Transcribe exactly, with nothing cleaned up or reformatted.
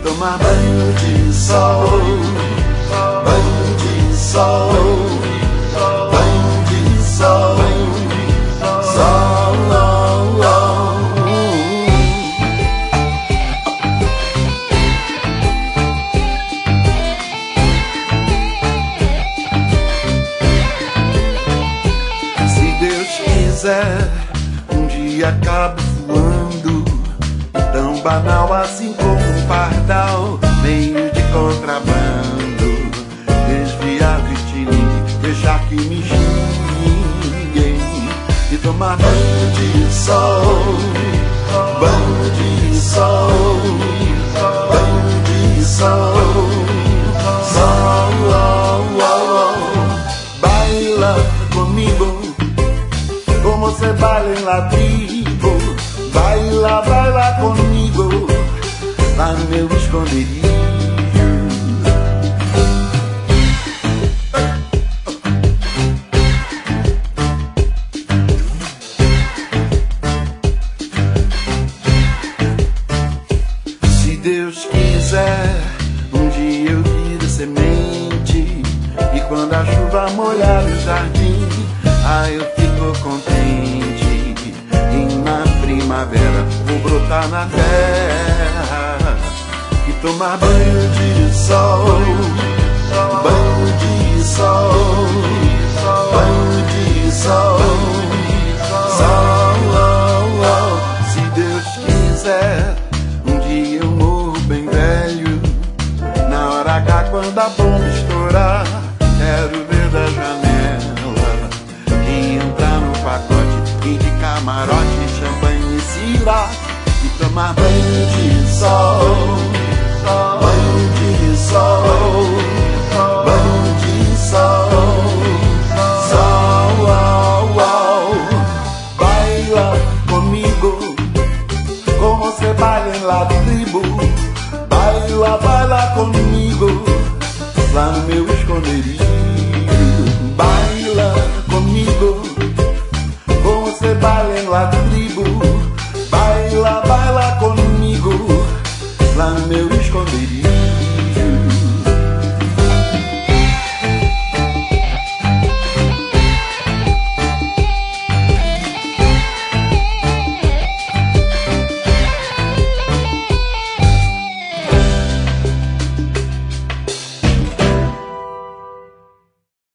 tomar banho de sol, banho de sol, banho de sol, sol, oh, oh. Se Deus quiser, um dia acabo voando, tão banal assim como um pardal, meio de contrabando, desviar vitilingue, deixar que me xinguem e tomar banho de sol, banho de sol, banho de sol, sol, oh, oh, oh. Baila comigo como se baila en la tribo, baila, baila comigo lá no meu esconderijo. Se Deus quiser, um dia eu viro semente, e quando a chuva molhar o jardim, ah, eu fico contente. E na primavera vou brotar na terra e tomar banho de sol, banho de sol, banho de sol, sol, oh, oh. Se Deus quiser, um dia eu morro bem velho, na hora H quando a bomba estourar, quero ver da janela e entrar no pacote e de camarote, champanhe e cirá, e tomar banho de sol, banho de sol, banho de sol, sol, oh, oh. Baila comigo como se baila en la tribo, baila, baila comigo lá no meu esconderijo. Baila comigo como se baila en la tribo, baila, baila comigo lá no meu